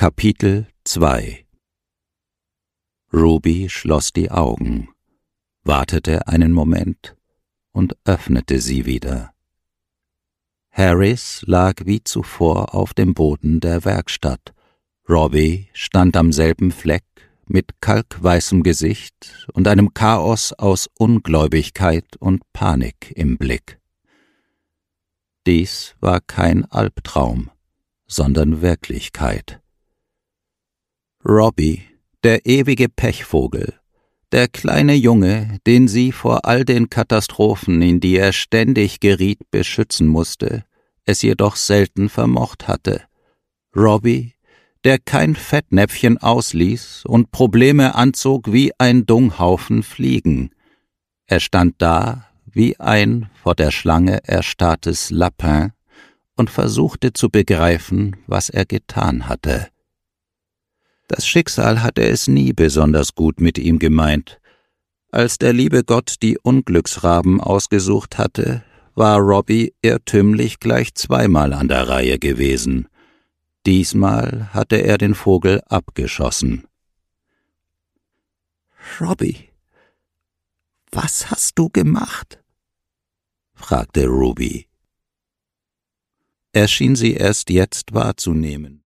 Kapitel 2 Ruby schloss die Augen, wartete einen Moment und öffnete sie wieder. Harris lag wie zuvor auf dem Boden der Werkstatt. Robbie stand am selben Fleck mit kalkweißem Gesicht und einem Chaos aus Ungläubigkeit und Panik im Blick. Dies war kein Albtraum, sondern Wirklichkeit. Robbie, der ewige Pechvogel, der kleine Junge, den sie vor all den Katastrophen, in die er ständig geriet, beschützen musste, es jedoch selten vermocht hatte. Robbie, der kein Fettnäpfchen ausließ und Probleme anzog wie ein Dunghaufen Fliegen. Er stand da wie ein vor der Schlange erstarrtes Lapin und versuchte zu begreifen, was er getan hatte. Das Schicksal hatte es nie besonders gut mit ihm gemeint. Als der liebe Gott die Unglücksraben ausgesucht hatte, war Robbie irrtümlich gleich zweimal an der Reihe gewesen. Diesmal hatte er den Vogel abgeschossen. »Robbie, was hast du gemacht?« fragte Ruby. Er schien sie erst jetzt wahrzunehmen.